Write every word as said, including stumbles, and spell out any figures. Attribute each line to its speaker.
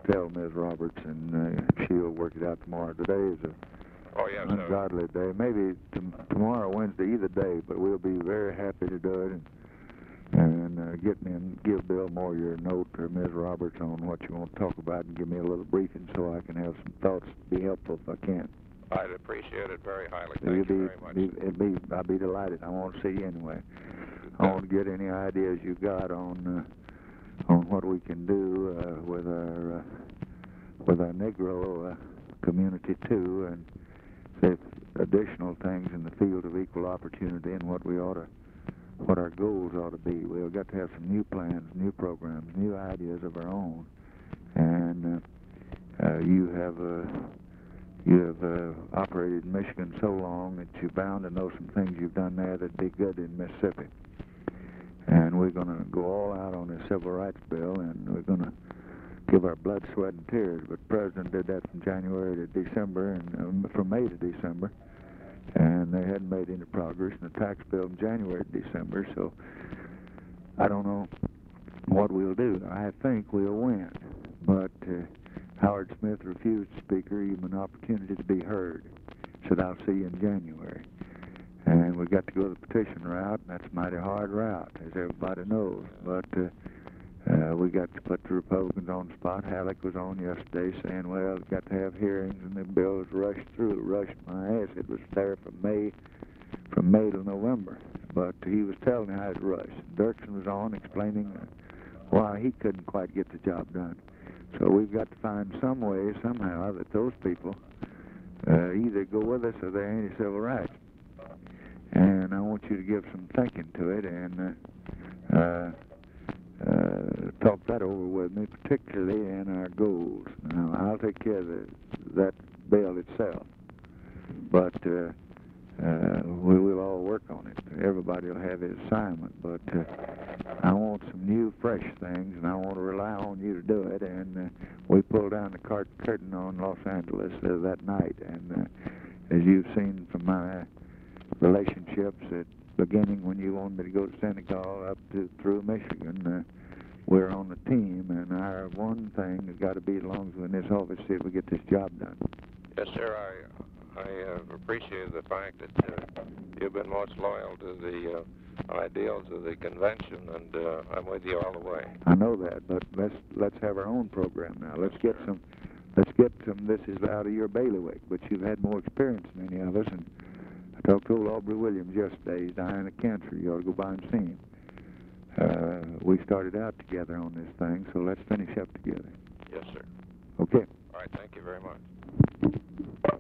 Speaker 1: tell Miz Roberts, and uh, she'll work it out tomorrow. Today is a
Speaker 2: Oh, yes,
Speaker 1: ungodly day. Maybe t tomorrow, Wednesday, either day, but we'll be very happy to do it. And, and uh, get me and give Bill Moore your note or Miz Roberts on what you want to talk about and give me a little briefing so I can have some thoughts to be helpful if I can.
Speaker 2: I'd appreciate it very highly. Thank
Speaker 1: You'll
Speaker 2: you
Speaker 1: be,
Speaker 2: very much.
Speaker 1: Be, it'd be, I'd be delighted. I want to see you anyway. I want to get any ideas you got on uh, on what we can do uh, with our uh, with our Negro uh, community too, and if additional things in the field of equal opportunity and what we ought to, what our goals ought to be. We've got to have some new plans, new programs, new ideas of our own, and uh, uh, you have uh, you have uh, operated in Michigan so long that you're bound to know some things you've done there that'd be good in Mississippi. And we're going to go all out on the Civil Rights Bill, and we're going to give our blood, sweat, and tears. But the President did that from January to December, and um, from May to December, and they hadn't made any progress in the tax bill from January to December, so I don't know what we'll do. I think we'll win, but uh, Howard Smith refused to speak or even an opportunity to be heard. Said, I'll see you in January. And we got to go the petition route, and that's a mighty hard route, as everybody knows. But uh, uh, we got to put the Republicans on the spot. Halleck was on yesterday saying, well, we've got to have hearings, and the bill was rushed through. Rushed my ass. It was there from May, from May to November. But he was telling how it rushed. Dirksen was on explaining why he couldn't quite get the job done. So we've got to find some way, somehow, that those people uh, either go with us or they're anti-civil rights. And I want you to give some thinking to it and uh, uh, uh, talk that over with me, particularly in our goals. Now, I'll take care of the, that bill itself, but uh, uh, we will all work on it. Everybody will have his assignment, but uh, I want some new, fresh things, and I want to rely on you to do it. And uh, we pulled down the cart curtain on Los Angeles uh, that night, and uh, as you've seen from my relationships at beginning when you wanted me to go to Senegal up to through Michigan, uh, we're on the team, and our one thing has got to be, as long as we're in this office, see if we get this job done.
Speaker 2: Yes, sir. I I uh, appreciate the fact that uh, you've been most loyal to the uh, ideals of the convention, and uh, I'm with you all the way.
Speaker 1: I know that, but let's let's have our own program now. Let's get some. Let's get some. This is out of your bailiwick, but you've had more experience than any of us, and I talked to old Aubrey Williams yesterday. He's dying of cancer. You ought to go by and see him. Uh, we started out together on this thing, so let's finish up together.
Speaker 2: Yes, sir.
Speaker 1: Okay.
Speaker 2: All right, thank you very much.